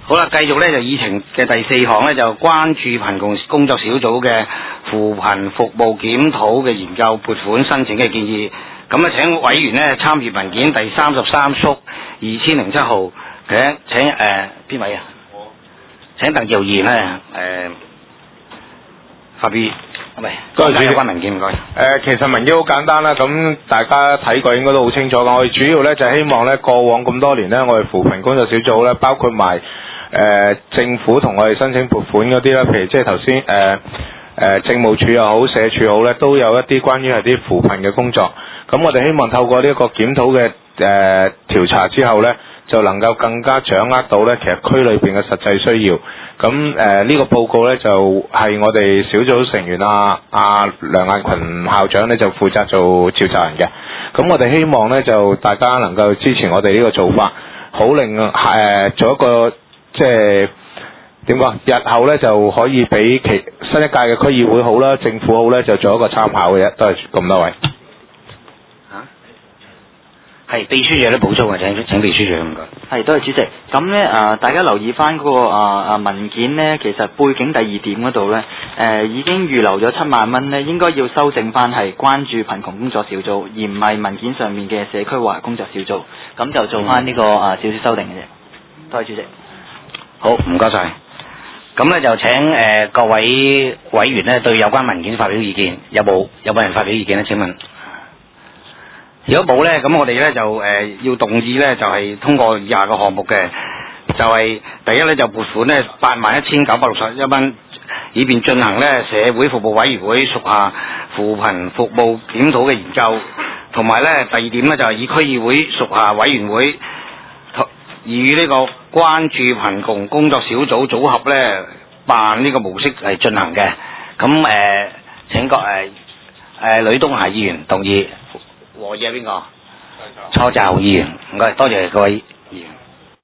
好啦，繼續咧就議程嘅第4項咧就關注貧窮工作小組嘅扶貧服務檢討嘅研究撥款申請嘅建議。咁啊，請委員咧參閱文件第33縮2007號嘅，請邊位啊？請鄧耀賢咧發表。 多謝主席。 關文件唔該。 其實文件好簡單啦，咁大家睇過應該都好清楚㗎。我哋主要咧就希望咧過往咁多年咧，我哋扶貧工作小組咧，包括埋政府同我哋申請撥款嗰啲啦，譬如即係頭先政務處又好，社署好咧，都有一啲關於係啲扶貧嘅工作。咁我哋希望透過呢一個檢討嘅調查之後咧，就能夠更加掌握到咧，其實區裏邊嘅實際需要。咁呢個報告咧就係我哋小組成員梁雁群校長咧就負責做召集人嘅。咁我哋希望咧就大家能夠支持我哋呢個做法，好令做一個即係點講？日後咧就可以俾新一屆嘅區議會好啦，政府好咧就做一個參考嘅啫。都係咁多位。 係秘書長都補充啊，請秘書長唔該。 係，多謝主席。咁咧大家留意翻嗰個文件咧，其實背景第2點嗰度咧，已經預留咗7萬蚊咧，應該要修正翻係關注貧窮工作小組，而唔係文件上面嘅社區華工作小組。咁就做翻呢個少少修訂嘅啫。多謝主席。 好，唔該晒。咁咧就請各位委員咧對有關文件發表意見。有冇人發表意見咧？請問？如果冇咧，咁我哋咧就要動議咧，就係通過以下個項目嘅，就係第一咧就撥款咧81961蚊，以便進行咧社會服務委員會屬下扶貧服務檢討嘅研究，同埋咧第2點咧就係以區議會屬下委員會與呢個關注貧窮工作小組組合咧辦呢個模式嚟進行嘅。咁請個呂東霞議員動議。和議係邊個？初就議員，唔該，多謝各位議員。